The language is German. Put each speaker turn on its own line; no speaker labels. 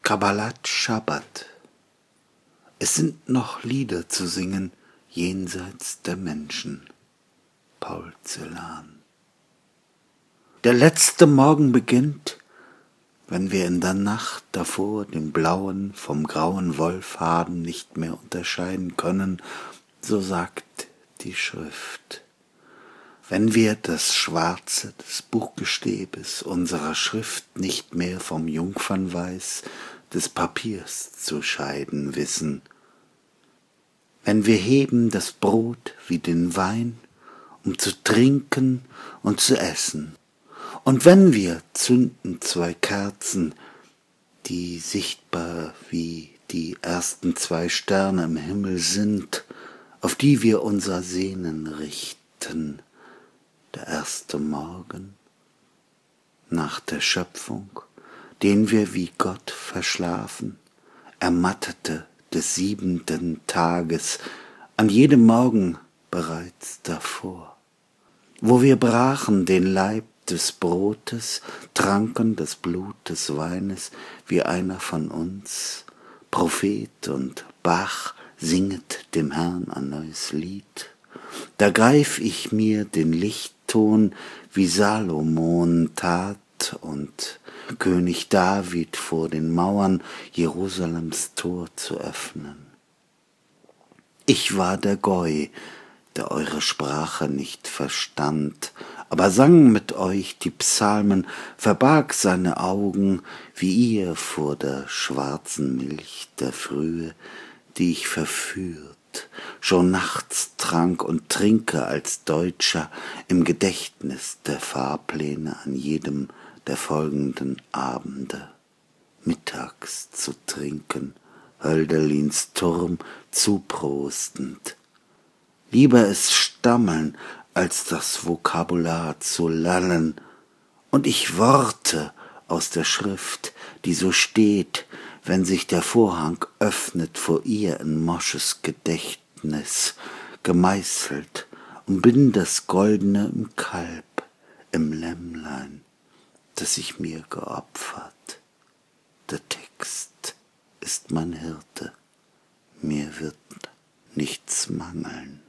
Kabbalat Schabbat. Es sind noch Lieder zu singen jenseits der Menschen. Paul Celan. Der letzte Morgen beginnt, wenn wir in der Nacht davor den blauen vom grauen Wollfaden nicht mehr unterscheiden können, so sagt die Schrift. Wenn wir das Schwarze des Buchgestäbes unserer Schrift nicht mehr vom Jungfernweiß des Papiers zu scheiden wissen, wenn wir heben das Brot wie den Wein, um zu trinken und zu essen, und wenn wir zünden 2 Kerzen, die sichtbar wie die ersten 2 Sterne im Himmel sind, auf die wir unser Sehnen richten, der erste Morgen nach der Schöpfung, den wir wie Gott verschlafen, ermattete des 7. Tages, an jedem Morgen bereits davor, wo wir brachen den Leib des Brotes, tranken das Blut des Weines, wie einer von uns, Prophet und Bach, singet dem Herrn ein neues Lied. Da greif ich mir den Lichtton, wie Salomon tat und König David vor den Mauern Jerusalems Tor zu öffnen. Ich war der Goi, der eure Sprache nicht verstand, aber sang mit euch die Psalmen, verbarg seine Augen, wie ihr vor der schwarzen Milch der Frühe, die ich verführt, schon nachts trank und trinke als Deutscher im Gedächtnis der Fahrpläne an jedem der folgenden Abende. Mittags zu trinken, Hölderlins Turm zuprostend. Lieber es stammeln, als das Vokabular zu lallen, und ich Worte aus der Schrift, die so steht, wenn sich der Vorhang öffnet vor ihr in Mosches Gedächtnis, gemeißelt, und bin das Goldene im Kalb, im Lämmlein, das ich mir geopfert. Der Text ist mein Hirte, mir wird nichts mangeln.